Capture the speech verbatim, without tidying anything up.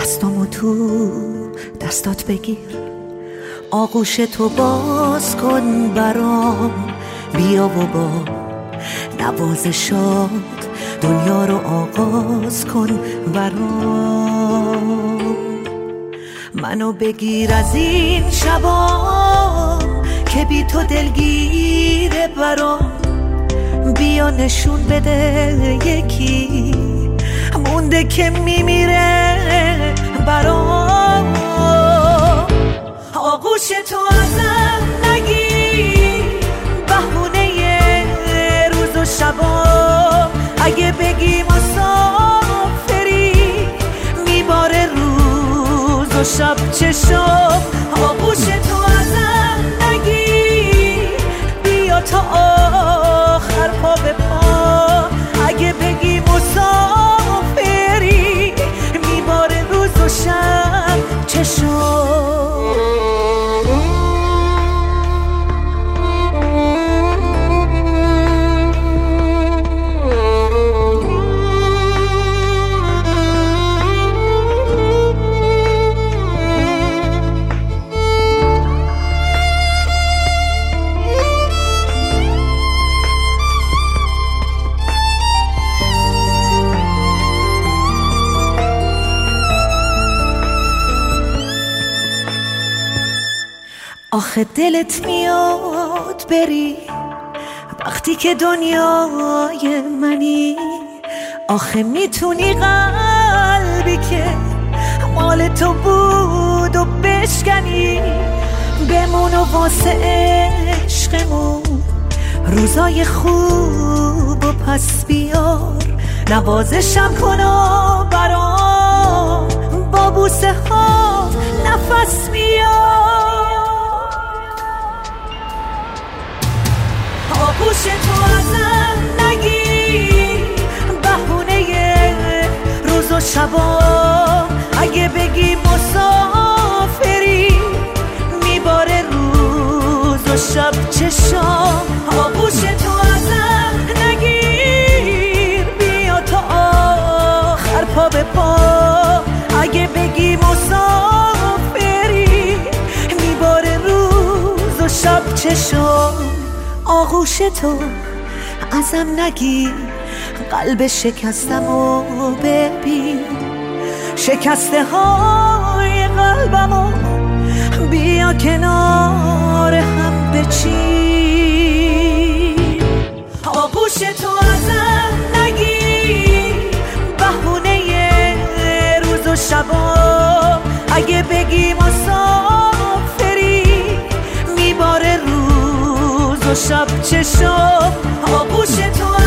دستامو تو دستات بگیر، آغوش تو باز کن برام، بیا و با نوازشات دنیا رو آغاز کن برام. منو بگیر از این شبام که بی تو دلگیره برام، بیا نشون بده یکی مونده که میمیره برام. آغوش تو ازم نگیر، بهونه روز و شبام، اگه بگی مسافری میباره روز و شب چشام. آغوش تو ازم نگیر، بیا تا آخر پا به پا، اگه بگی مسافری میباره روز و شب چشام. آخه دلت میاد بری وقتی که دنیای منی، آخه میتونی قلبی که مال تو بود و بشکنی، بمون و واسه عشقمون روزای خوب و پس بیار، نوازشم کن و برام با بوسه ها نفس میار. آغوش تو ازم نگیر، بهونه روز و شبام، اگه بگی مسافری میباره روز و شب چشام. آغوش تو ازم نگیر، بیا تا آخر پا به پا، اگه بگی مسافری میباره روز و شب چشام. آغوش تو ازم نگیر، قلب شکستم و ببین، شکسته های قلبمو بیا کنار هم بچین. آغوش تو ازم نگیر، بهونه روز و شبام، اگه بگی مسافری میباره روز و شب چشام. آغوش تو